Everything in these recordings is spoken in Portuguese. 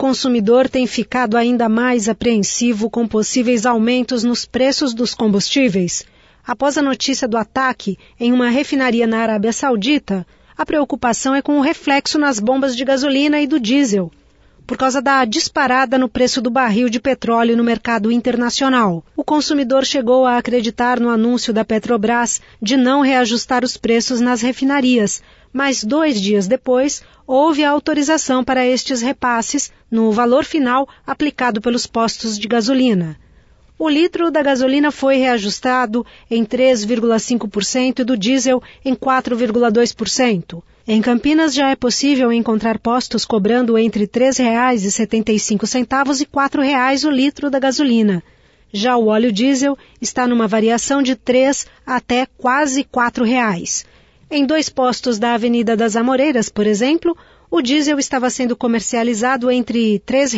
consumidor tem ficado ainda mais apreensivo com possíveis aumentos nos preços dos combustíveis. Após a notícia do ataque em uma refinaria na Arábia Saudita, a preocupação é com o reflexo nas bombas de gasolina e do diesel, por causa da disparada no preço do barril de petróleo no mercado internacional. O consumidor chegou a acreditar no anúncio da Petrobras de não reajustar os preços nas refinarias, mas 2 dias depois houve a autorização para estes repasses no valor final aplicado pelos postos de gasolina. O litro da gasolina foi reajustado em 3,5% e do diesel em 4,2%. Em Campinas já é possível encontrar postos cobrando entre R$ 3,75 e R$ 4,00 o litro da gasolina. Já o óleo diesel está numa variação de 3 até quase R$ 4,00. Em 2 postos da Avenida das Amoreiras, por exemplo, o diesel estava sendo comercializado entre R$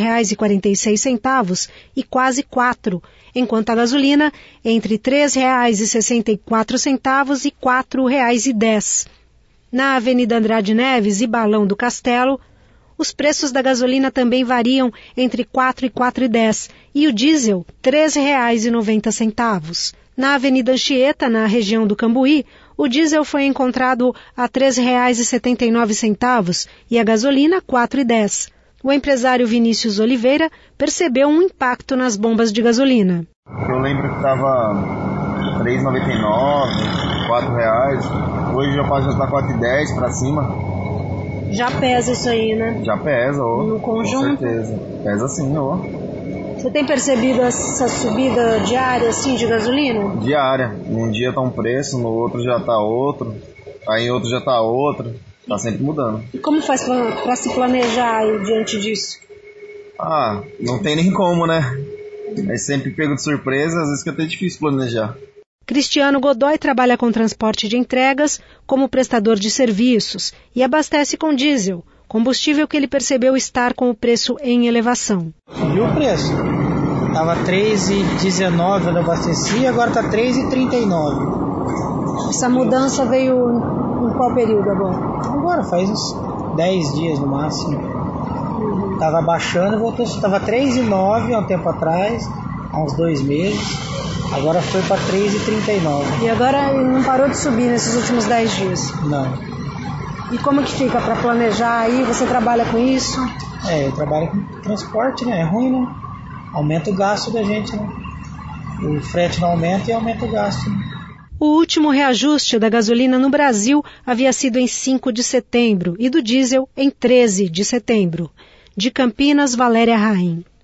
3,46 e quase R$ 4,00, enquanto a gasolina entre R$ 3,64 e R$ 4,10. Na Avenida Andrade Neves e Balão do Castelo, os preços da gasolina também variam entre R$ 4,00 e R$ 4,10 e o diesel R$ 3,90. Na Avenida Anchieta, na região do Cambuí, o diesel foi encontrado a R$ 3,79 e a gasolina R$ 4,10. O empresário Vinícius Oliveira percebeu um impacto nas bombas de gasolina. Eu lembro que estava R$ 3,99, R$ 4,00. Hoje já pode estar R$ 4,10 para cima. Já pesa isso aí, né? Já pesa, ó. No conjunto? Com certeza. Pesa sim, ó. Você tem percebido essa subida diária, assim, de gasolina? Diária. Num dia tá um preço, no outro já tá outro. Aí em outro já tá outro. Tá sempre mudando. E como faz para se planejar aí diante disso? Não tem nem como, né? É sempre pego de surpresa, às vezes que é até difícil planejar. Cristiano Godoy trabalha com transporte de entregas como prestador de serviços e abastece com diesel, combustível que ele percebeu estar com o preço em elevação. Subiu o preço. Estava R$ 3,19 quando eu abasteci, agora está R$ 3,39. Essa mudança veio em qual período agora? Agora, faz uns 10 dias no máximo. Estava baixando e voltou. Estava R$ 3,09 há um tempo atrás, há uns 2 meses. Agora foi para R$ 3,39. E agora não parou de subir nesses últimos 10 dias? Não. E como que fica para planejar aí? Você trabalha com isso? Eu trabalho com transporte, né? É ruim, né? Aumenta o gasto da gente, né? O frete não aumenta e aumenta o gasto, né? O último reajuste da gasolina no Brasil havia sido em 5 de setembro e do diesel em 13 de setembro. De Campinas, Valéria Raim.